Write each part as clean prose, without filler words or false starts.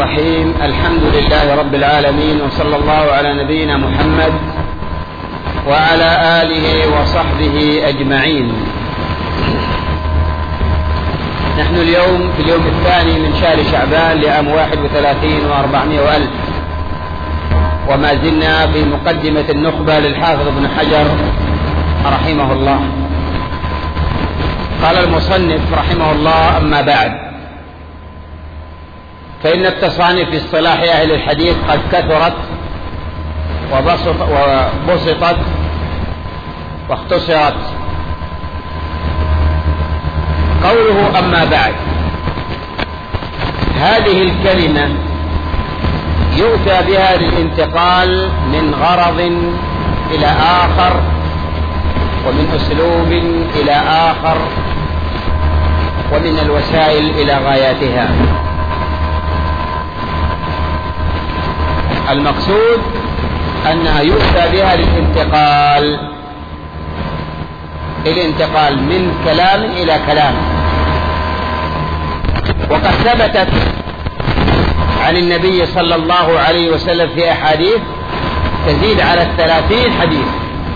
الرحيم. الحمد لله رب العالمين، وصلى الله على نبينا محمد وعلى آله وصحبه أجمعين. نحن اليوم في اليوم الثاني من شهر شعبان لعام 31 و400 وألف، وما زلنا في مقدمة النخبة للحافظ ابن حجر رحمه الله. قال المصنف رحمه الله: أما بعد، فإن التصانيف في اصطلاح أهل الحديث قد كثرت وبسطت واختصرت. قوله أما بعد، هذه الكلمة يؤتى بها للانتقال من غرض إلى آخر، ومن أسلوب إلى آخر، ومن الوسائل إلى غاياتها. المقصود أنها يؤتى بها الانتقال من كلام إلى كلام. وقد ثبتت عن النبي صلى الله عليه وسلم في أحاديث تزيد على 30 حديث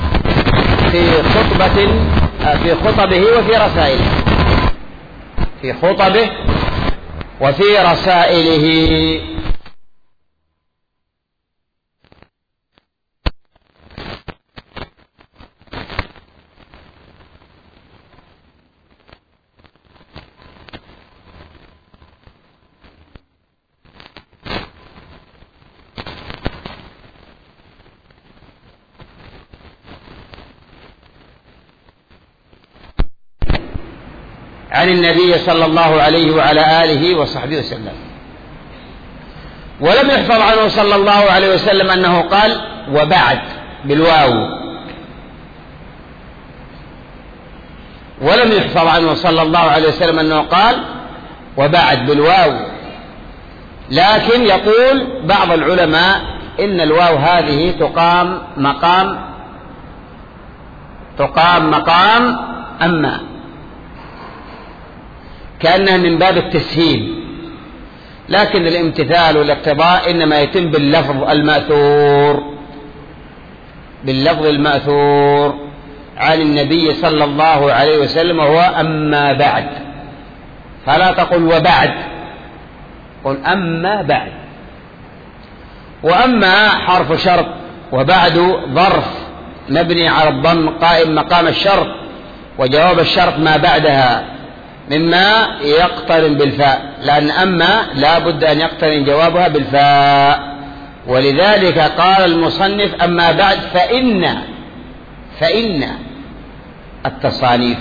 في خطبه وفي رسائله، في خطبه وفي رسائله. عن النبي صلى الله عليه وعلى آله وصحبه وسلم. ولم يحفظ عنه صلى الله عليه وسلم أنه قال وبعد بالواو، ولم يحفظ عنه صلى الله عليه وسلم أنه قال وبعد بالواو، لكن يقول بعض العلماء إن الواو هذه تقام مقام أما، كأنها من باب التسهيل، لكن الامتثال والاقتضاء إنما يتم باللفظ المأثور عن النبي صلى الله عليه وسلم، وهو أما بعد. فلا تقل وبعد، قل أما بعد. وأما حرف شرط، وبعد ظرف مبني على الضم قائم مقام الشرط، وجواب الشرط ما بعدها مما يقترن بالفاء، لأن أما لا بد أن يقترن جوابها بالفاء. ولذلك قال المصنف أما بعد فإن التصانيف.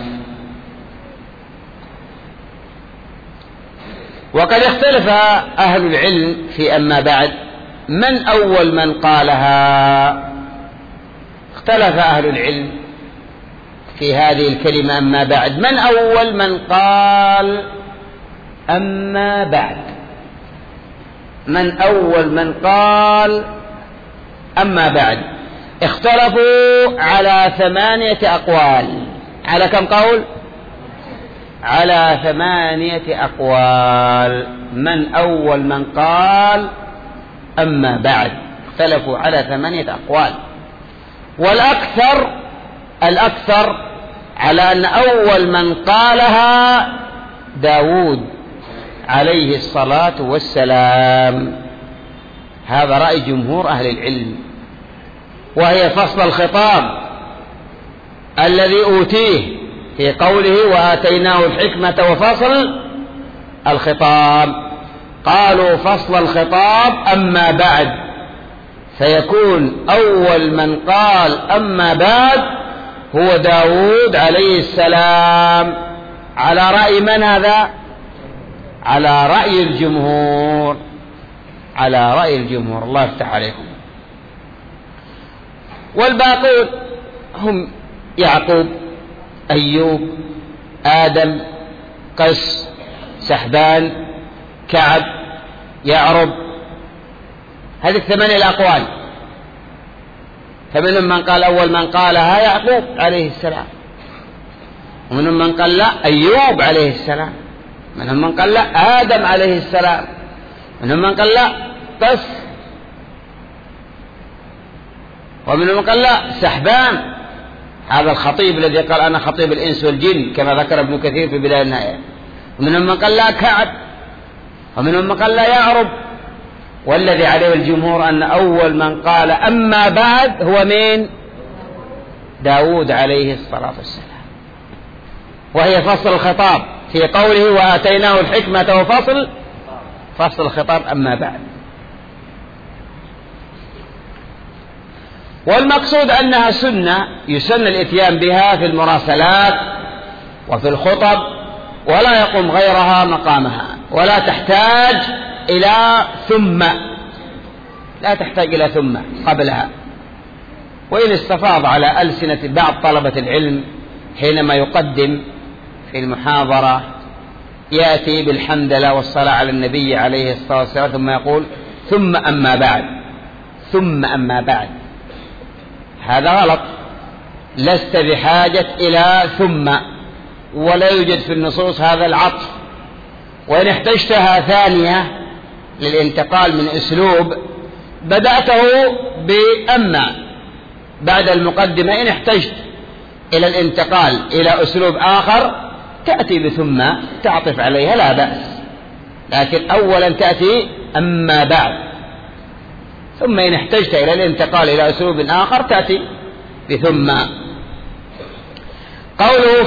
وقد اختلف أهل العلم في أما بعد من أول من قالها. اختلف أهل العلم في هذه الكلمة أما بعد، من أول من قال أما بعد؟ من أول من قال أما بعد؟ اختلفوا على 8 أقوال. على كم قول؟ على 8 أقوال. من أول من قال أما بعد؟ اختلفوا على 8 أقوال، الأكثر على أن أول من قالها داود عليه الصلاة والسلام. هذا رأي جمهور أهل العلم، وهي فصل الخطاب الذي أوتيه في قوله وآتيناه الحكمة وفصل الخطاب. قالوا فصل الخطاب أما بعد، فيكون أول من قال أما بعد هو داود عليه السلام. على رأي من هذا؟ على رأي الجمهور. الله يفتح عليكم. والباقون هم يعقوب، أيوب، آدم، قس، سحبان، كعب، يعرب. هذه 8 الأقوال. فمنهم من قال أول من قالها يعقوب عليه السلام، ومنهم من قال لا أيوب عليه السلام، منهم من قال لا آدم عليه السلام، منهم من قال لا بس، ومنهم من قال لا سحبان. هذا الخطيب الذي قال أنا خطيب الإنس والجن كما ذكر ابن كثير في بداية النهاية. ومنهم من قال لا كعب، ومنهم من قال لا يعرب. والذي عليه الجمهور أن أول من قال أما بعد هو من داود عليه الصلاة والسلام، وهي فصل الخطاب في قوله وآتيناه الحكمة فصل الخطاب أما بعد. والمقصود أنها سنة يسن الإتيان بها في المراسلات وفي الخطب، ولا يقوم غيرها مقامها، ولا تحتاج إلى ثم، لا تحتاج إلى ثم قبلها. وإن استفاض على ألسنة بعض طلبة العلم حينما يقدم في المحاضرة يأتي بالحمدلله والصلاة على النبي عليه الصلاة والسلام ثم يقول ثم أما بعد، ثم أما بعد. هذا غلط، لست بحاجة إلى ثم، ولا يوجد في النصوص هذا العطف. وإن احتجتها ثانية للانتقال من أسلوب بدأته بأما بعد المقدمة، إن احتجت إلى الانتقال إلى أسلوب آخر تأتي بثم تعطف عليها لا بأس، لكن أولا تأتي أما بعد، ثم إن احتجت إلى الانتقال إلى أسلوب آخر تأتي بثم. قوله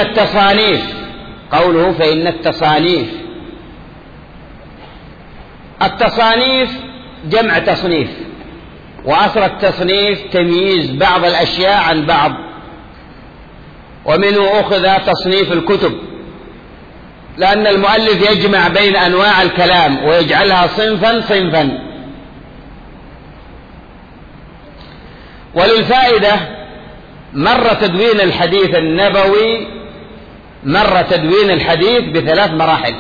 فإن التصانيف جمع تصنيف، وأصل التصنيف تمييز بعض الأشياء عن بعض، ومنه أخذ تصنيف الكتب، لأن المؤلف يجمع بين أنواع الكلام ويجعلها صنفا. وللفائدة مر تدوين الحديث النبوي، مر تدوين الحديث بثلاث مراحل.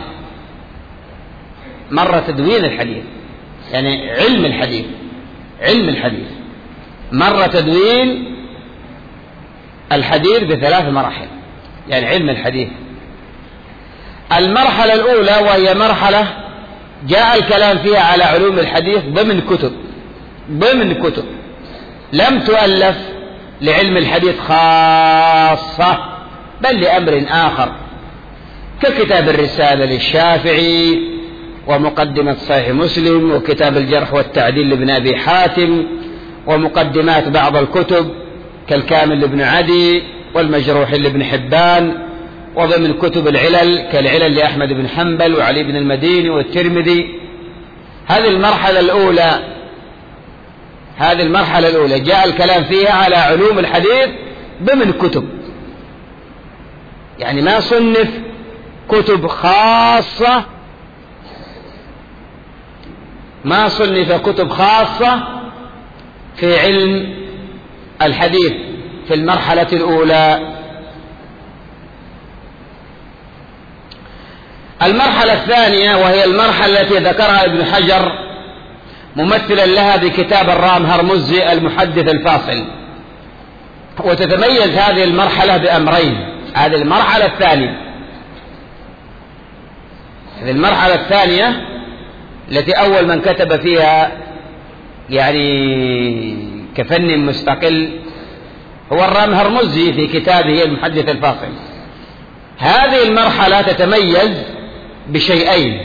مر تدوين الحديث يعني علم الحديث مر تدوين الحديث بثلاث مراحل، يعني علم الحديث. المرحلة الأولى وهي مرحلة جاء الكلام فيها على علوم الحديث ضمن كتب لم تؤلف لعلم الحديث خاصة، بل لأمر آخر، ككتاب الرسالة للشافعي، ومقدمة صحيح مسلم، وكتاب الجرح والتعديل لابن أبي حاتم، ومقدمات بعض الكتب كالكامل لابن عدي، والمجروح لابن حبان، وضمن كتب العلل كالعلل لأحمد بن حنبل وعلي بن المديني والترمذي. هذه المرحلة الأولى جاء الكلام فيها على علوم الحديث ضمن كتب، يعني ما صنف كتب خاصة، ما صنف كتب خاصة في علم الحديث في المرحلة الأولى. المرحلة الثانية وهي المرحلة التي ذكرها ابن حجر ممثلا لها بكتاب الرام هرمزي المحدث الفاصل، وتتميز هذه المرحلة بأمرين. هذه المرحلة الثانية التي أول من كتب فيها يعني كفن مستقل هو الرام هرمزي في كتابه المحدث الفاصل. هذه المرحلة تتميز بشيئين: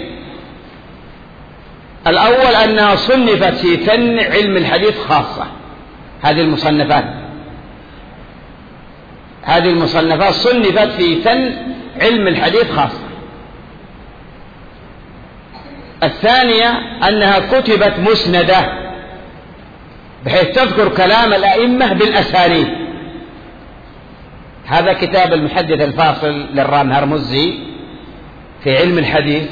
الأول أنها صنفت في فن علم الحديث خاصة، هذه المصنفات صنفت في فن علم الحديث خاصة. الثانية أنها كتبت مسندة، بحيث تذكر كلام الأئمة بالأسانيد. هذا كتاب المحدث الفاصل للرام هرمزي في علم الحديث،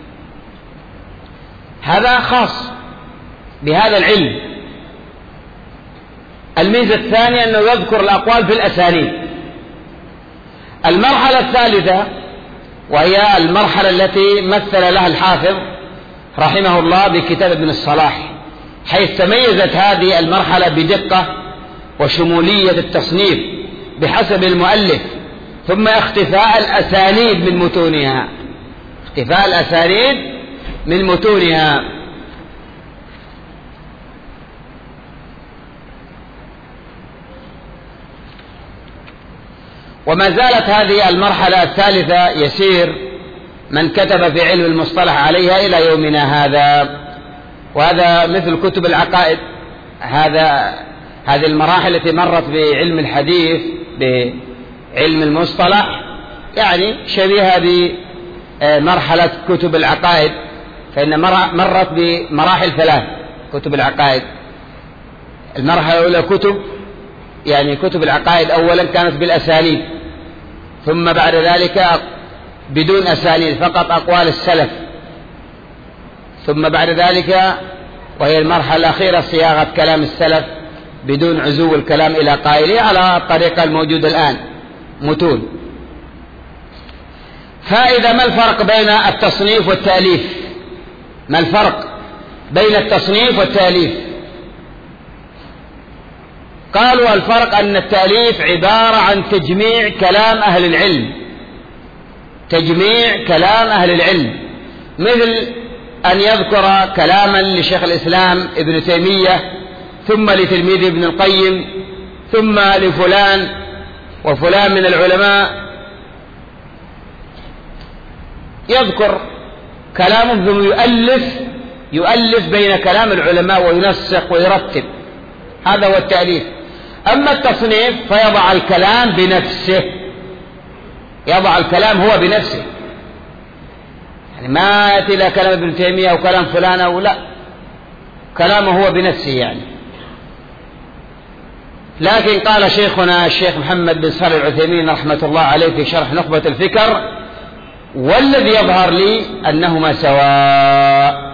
هذا خاص بهذا العلم. الميزة الثانية أنه يذكر الأقوال في الأسانيد. المرحلة الثالثة وهي المرحلة التي مثل لها الحافظ رحمه الله بكتاب ابن الصلاح، حيث تميزت هذه المرحلة بدقة وشمولية التصنيف بحسب المؤلف، ثم اختفاء الأسانيد من متونها، اختفاء الأسانيد من متونها. وما زالت هذه المرحلة الثالثة يسير من كتب في علم المصطلح عليها إلى يومنا هذا. وهذا مثل كتب العقائد، هذه المراحل التي مرت بعلم الحديث بعلم المصطلح يعني شبيهة بمرحلة كتب العقائد، فإن مرت بمراحل ثلاث كتب العقائد. المرحلة الأولى كتب العقائد أولا كانت بالأسانيد، ثم بعد ذلك بدون أسانيد فقط أقوال السلف، ثم بعد ذلك وهي المرحلة الأخيرة صياغة كلام السلف بدون عزو الكلام إلى قائله على الطريقة الموجودة الآن متون. فإذا ما الفرق بين التصنيف والتأليف؟ ما الفرق بين التصنيف والتأليف؟ قالوا الفرق أن التأليف عبارة عن تجميع كلام أهل العلم، تجميع كلام أهل العلم، مثل أن يذكر كلاما لشيخ الإسلام ابن تيمية، ثم لتلميذ ابن القيم، ثم لفلان وفلان من العلماء، يذكر كلامه ثم يؤلف بين كلام العلماء وينسق ويرتب. هذا هو التأليف. أما التصنيف فيضع الكلام بنفسه، يضع الكلام هو بنفسه، يعني ما يأتي إلى كلام ابن تيمية أو كلام فلان أو لا، كلامه هو بنفسه يعني. لكن قال شيخنا الشيخ محمد بن صالح العثيمين رحمة الله عليه في شرح نخبة الفكر: والذي يظهر لي أنهما سواء،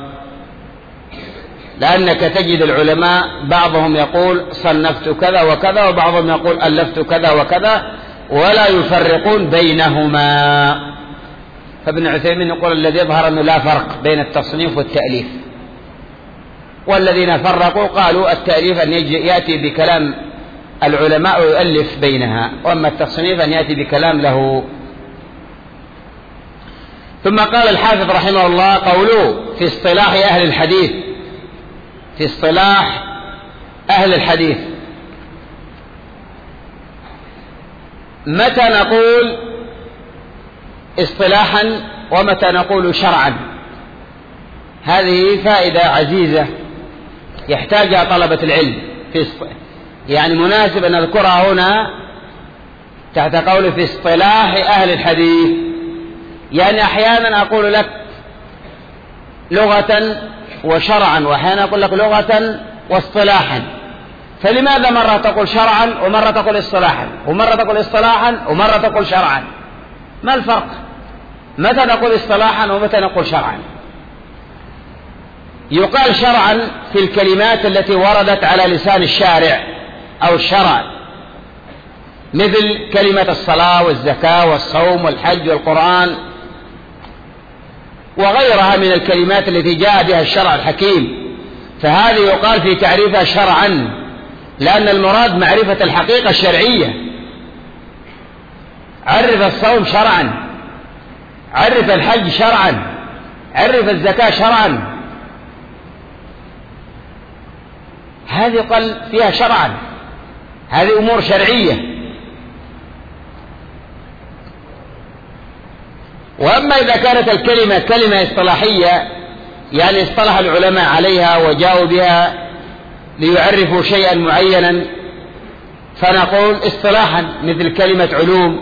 لأنك تجد العلماء بعضهم يقول صنفت كذا وكذا، وبعضهم يقول ألفت كذا وكذا، ولا يفرقون بينهما. فابن عثيمين يقول الذي يظهر أنه لا فرق بين التصنيف والتأليف، والذين فرقوا قالوا التأليف أن يأتي بكلام العلماء ويؤلف بينها، وأما التصنيف أن يأتي بكلام له. ثم قال الحافظ رحمه الله: قوله في اصطلاح أهل الحديث، في اصطلاح أهل الحديث، متى نقول اصطلاحا ومتى نقول شرعا؟ هذه فائدة عزيزة يحتاجها طلبة العلم، يعني مناسب أن نذكرها هنا تحت قوله في اصطلاح أهل الحديث. يعني أحيانا أقول لك لغة وشرعا، وأحيانا أقول لك لغة واصطلاحا، فلماذا مرة تقول شرعا ومرة تقول اصطلاحا، ومرة تقول اصطلاحا ومرة تقول شرعا؟ ما الفرق؟ متى نقول اصطلاحا ومتى نقول شرعا؟ يقال شرعا في الكلمات التي وردت على لسان الشارع أو الشرع، مثل كلمة الصلاة والزكاة والصوم والحج والقرآن وغيرها من الكلمات التي جاء بها الشرع الحكيم، فهذه يقال في تعريفها شرعا، لأن المراد معرفة الحقيقة الشرعية. عرف الصوم شرعا، عرف الحج شرعا، عرف الزكاة شرعا، هذه قال فيها شرعا، هذه أمور شرعية. وأما إذا كانت الكلمة كلمة اصطلاحية، يعني اصطلح العلماء عليها وجاءوا بها ليعرفوا شيئا معينا، فنقول اصطلاحا مثل كلمة علوم،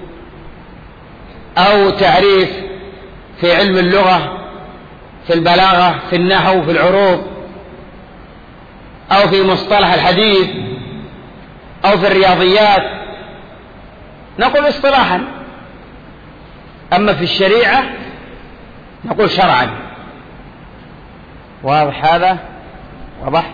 أو تعريف في علم اللغة، في البلاغة، في النحو، في العروض، أو في مصطلح الحديث، أو في الرياضيات، نقول اصطلاحا. أما في الشريعة نقول شرعا. واضح هذا؟ واضح؟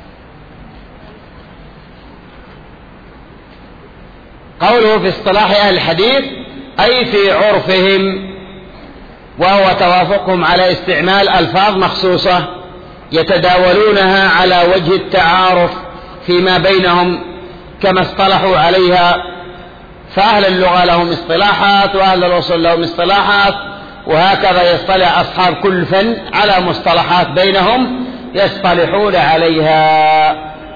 قوله في اصطلاح أهل الحديث أي في عرفهم، وهو توافقهم على استعمال ألفاظ مخصوصة يتداولونها على وجه التعارف فيما بينهم كما اصطلحوا عليها. فأهل اللغة لهم اصطلاحات، وأهل الأصول لهم اصطلاحات، وهكذا يصطلح أصحاب كل فن على مصطلحات بينهم يصطلحون عليها.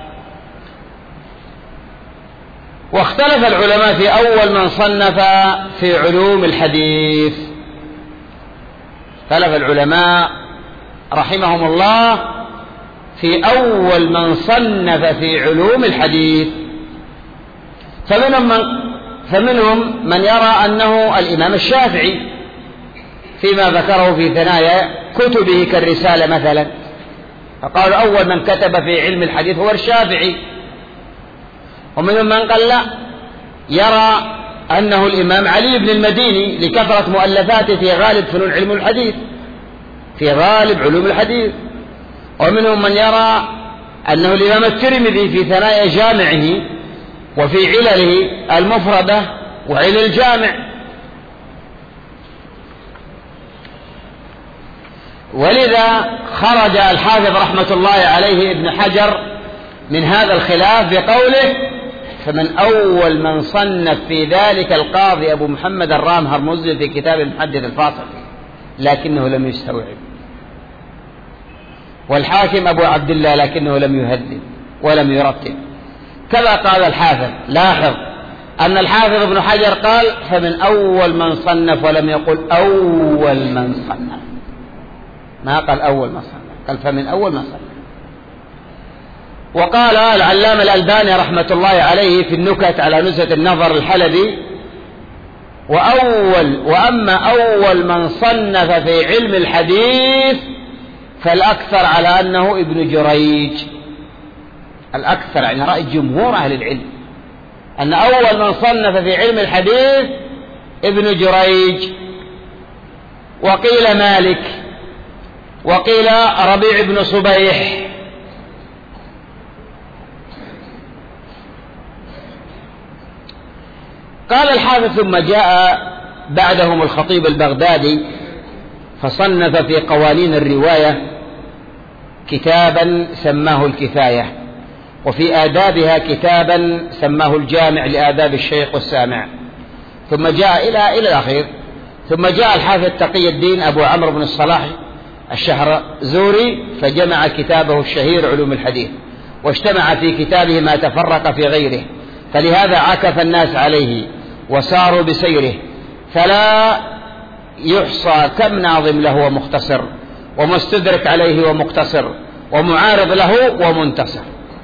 واختلف العلماء في أول من صنف في علوم الحديث. اختلف العلماء رحمهم الله في أول من صنف في علوم الحديث، فمنهم من يرى أنه الإمام الشافعي فيما ذكره في ثنايا كتبه كالرسالة مثلا، فقال أول من كتب في علم الحديث هو الشافعي. ومنهم من قال لا، يرى أنه الإمام علي بن المديني لكثرة مؤلفاته في غالب فنون علم الحديث، في غالب علوم الحديث. ومنهم من يرى أنه الإمام الترمذي في ثنايا جامعه وفي علله المفردة وعلل الجامع. ولذا خرج الحافظ رحمة الله عليه ابن حجر من هذا الخلاف بقوله: فمن أول من صنف في ذلك القاضي أبو محمد الرام هرمزي في كتاب المحدث الفاصل، لكنه لم يستوعب، والحاكم أبو عبد الله لكنه لم يهذب ولم يرتب. كذا قال الحافظ. لاحظ أن الحافظ ابن حجر قال فمن أول من صنف، ولم يقل أول من صنف، ما قال أول من صنف، قال فمن أول من صنف. وقال العلامة الألباني رحمة الله عليه في النكت على نزهة النظر الحلبي: وأما أول من صنف في علم الحديث فالأكثر على أنه ابن جريج. الأكثر يعني رأي جمهور أهل العلم أن أول من صنف في علم الحديث ابن جريج، وقيل مالك، وقيل ربيع بن صبيح. قال الحافظ: ثم جاء بعدهم الخطيب البغدادي فصنف في قوانين الرواية كتابا سماه الكفاية، وفي آدابها كتابا سماه الجامع لآداب الشيخ والسامع. ثم جاء إلى الأخير. ثم جاء الحافظ تقي الدين أبو عمرو بن الصلاح الشهرزوري فجمع كتابه الشهير علوم الحديث، واجتمع في كتابه ما تفرق في غيره، فلهذا عكف الناس عليه وساروا بسيره، فلا يحصى كم ناظم له ومختصر، ومستدرك عليه ومقتصر، ومعارض له ومنتصر.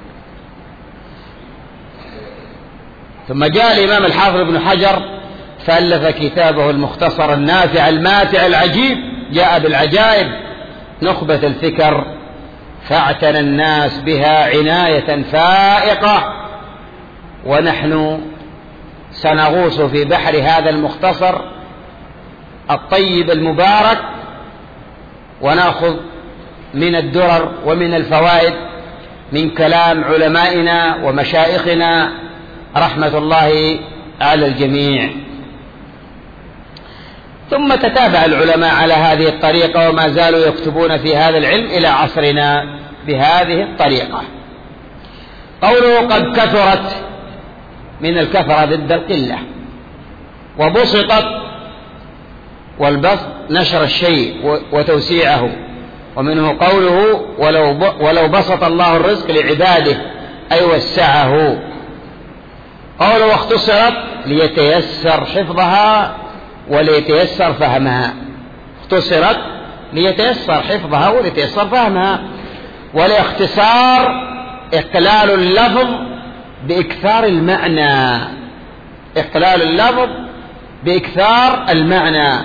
ثم جاء الإمام الحافظ ابن حجر فألف كتابه المختصر النافع الماتع العجيب، جاء بالعجائب، نخبة الفكر، فاعتنى الناس بها عناية فائقة. ونحن سنغوص في بحر هذا المختصر الطيب المبارك، ونأخذ من الدرر ومن الفوائد من كلام علمائنا ومشايخنا رحمة الله على الجميع. ثم تتابع العلماء على هذه الطريقة، وما زالوا يكتبون في هذا العلم إلى عصرنا بهذه الطريقة. قوله قد كثرت، من الكثرة ضد القلة، وبسطت، والبسط نشر الشيء وتوسيعه، ومنه قوله ولو بسط الله الرزق لعباده أي وسعه. قوله واختصرت ليتيسر حفظها وليتيسر فهمها. اختصرت ليتيسر حفظها وليتيسر فهمها. والاختصار إقلال اللفظ بإكثار المعنى، إقلال اللفظ بإكثار المعنى.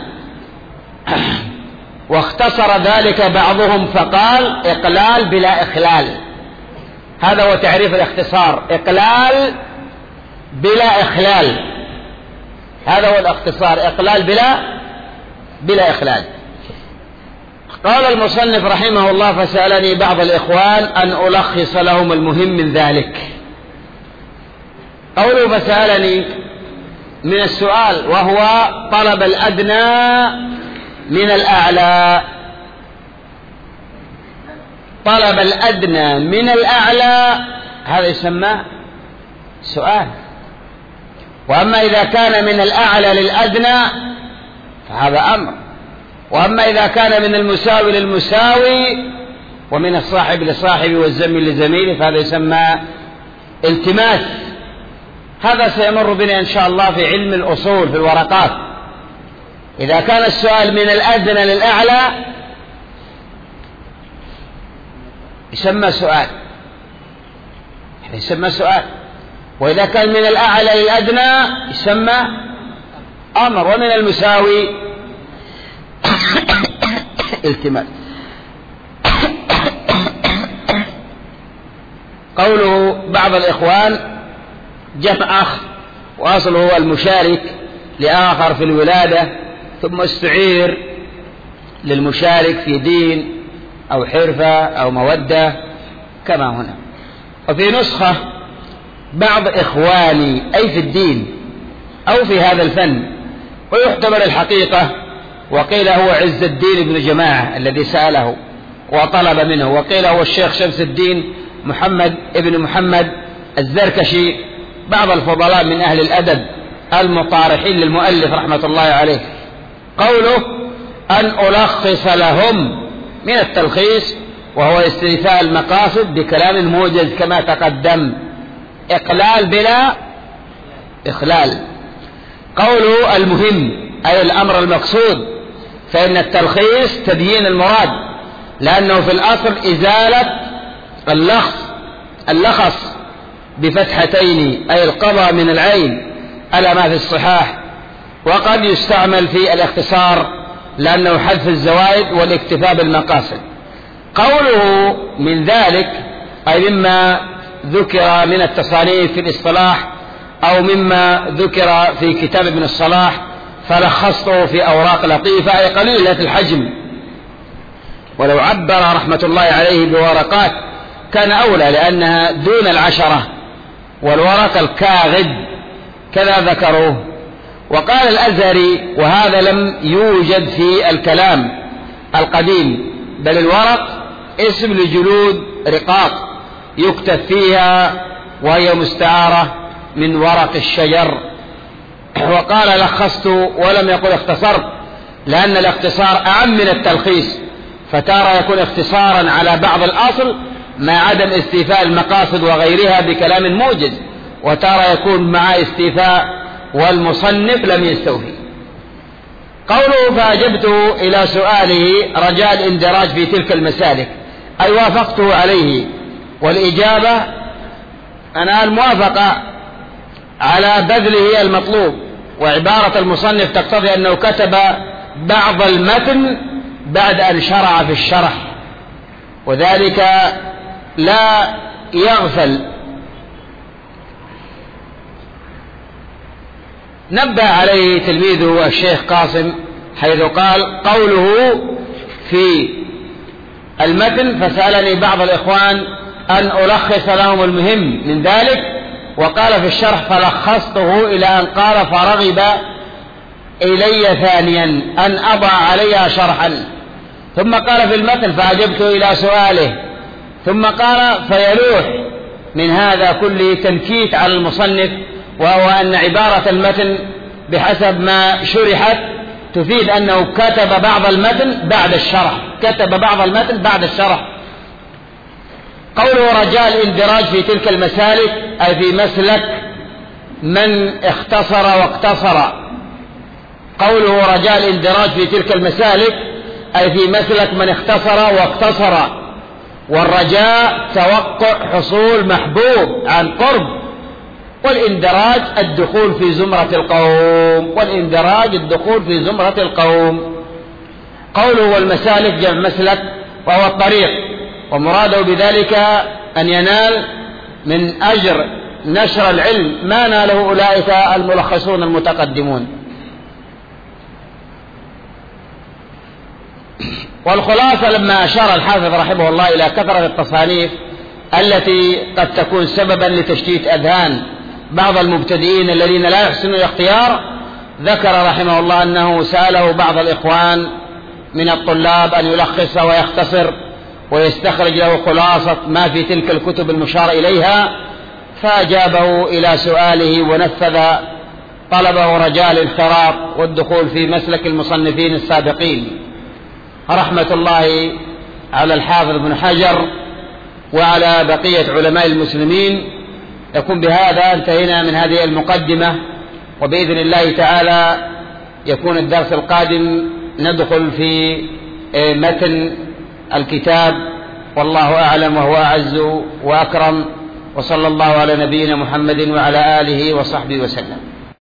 واختصر ذلك بعضهم فقال إقلال بلا إخلال. هذا هو تعريف الاختصار، إقلال بلا إخلال، هذا هو الاختصار، إقلال بلا إخلال. قال المصنف رحمه الله فسألني بعض الإخوان أن ألخص لهم المهم من ذلك. قوله فسألني من السؤال، وهو طلب الأدنى من الأعلى. طلب الأدنى من الأعلى هذا يسمى سؤال. وأما إذا كان من الأعلى للأدنى فهذا أمر. وأما إذا كان من المساوي للمساوي ومن الصاحب لصاحب والزميل لزميله فهذا يسمى التماس. هذا سيمر بنا إن شاء الله في علم الأصول في الورقات. إذا كان السؤال من الأدنى للأعلى يسمى سؤال، وإذا كان من الأعلى للأدنى يسمى أمر، ومن المساوي التماس. قوله بعض الإخوان جمع أخ، وأصله هو المشارك لآخر في الولادة، ثم استعير للمشارك في دين أو حرفة أو مودة كما هنا. وفي نسخة بعض إخواني أي في الدين أو في هذا الفن، ويحتمل الحقيقة. وقيل هو عز الدين بن جماعة الذي سأله وطلب منه، وقيل هو الشيخ شمس الدين محمد ابن محمد الزركشي، بعض الفضلاء من أهل الأدب المطارحين للمؤلف رحمة الله عليه. قوله أن ألخص لهم من التلخيص، وهو استيفاء المقاصد بكلام موجز كما تقدم، إقلال بلا إخلال. قوله المهم أي الأمر المقصود، فإن التلخيص تبيين المراد، لأنه في الأصل إزالة اللخص بفتحتين أي القضاء من العين على ما في الصحاح. وقد يستعمل في الاختصار لأنه حذف الزوائد والاكتفاء بالمقاصد. قوله من ذلك أي مما ذكر من التصانيف في الاصطلاح أو مما ذكر في كتاب ابن الصلاح، فلخصته في أوراق لطيفة أي قليلة الحجم، ولو عبر رحمة الله عليه بورقات كان أولى لأنها دون 10، والورق الكاغد كذا ذكروه. وقال الأزهري وهذا لم يوجد في الكلام القديم، بل الورق اسم لجلود رقاق يكتب فيها، وهي مستعارة من ورق الشجر. وقال لخصت ولم يقل اختصرت، لأن الاختصار أعم من التلخيص، فتارة يكون اختصارا على بعض الأصل مع عدم استيفاء المقاصد وغيرها بكلام موجز، وتارة يكون مع استيفاء والمصنف لم يستوفي. قوله فأجبت إلى سؤاله رجاء الاندراج في تلك المسالك، أي وافقته عليه. والإجابة أنا الموافقة على بذله المطلوب، وعبارة المصنف تقتضي أنه كتب بعض المتن بعد أن شرع في الشرح، وذلك لا يغفل. نبه عليه تلميذه الشيخ قاسم حيث قال قوله في المتن فسألني بعض الإخوان أن ألخص لهم المهم من ذلك، وقال في الشرح فلخصته إلى أن قال فرغب إلي ثانيا أن أضع عليها شرحا، ثم قال في المتن فأجبت إلى سؤاله، ثم قال فيلوح من هذا كله تنكيت على المصنف، وهو أن عبارة المتن بحسب ما شرحت تفيد أنه كتب بعض المتن بعد الشرح. قوله رجاء الاندراج في تلك المسالك أي في مسلك من اختصر واقتصر. قوله رجاء الاندراج في تلك المسالك أي في مسلك من اختصر واقتصر، والرجاء توقع حصول محبوب عن قرب، والاندراج الدخول في زمرة القوم. قوله والمسالك جمع مسلك وهو الطريق، ومراده بذلك أن ينال من أجر نشر العلم ما ناله أولئك الملخصون المتقدمون. والخلاصة لما أشار الحافظ رحمه الله إلى كثرة التصانيف التي قد تكون سببا لتشتيت أذهان بعض المبتدئين الذين لا يحسنون الاختيار، ذكر رحمه الله أنه سأله بعض الإخوان من الطلاب أن يلخص ويختصر ويستخرج له خلاصة ما في تلك الكتب المشار إليها، فأجابه إلى سؤاله ونفذ طلبه رجاء الانخراط والدخول في مسلك المصنفين السابقين. رحمة الله على الحافظ ابن حجر وعلى بقية علماء المسلمين. يكون بهذا انتهينا من هذه المقدمة، وبإذن الله تعالى يكون الدرس القادم ندخل في متن الكتاب، والله أعلم وهو أعز وأكرم، وصلى الله على نبينا محمد وعلى آله وصحبه وسلم.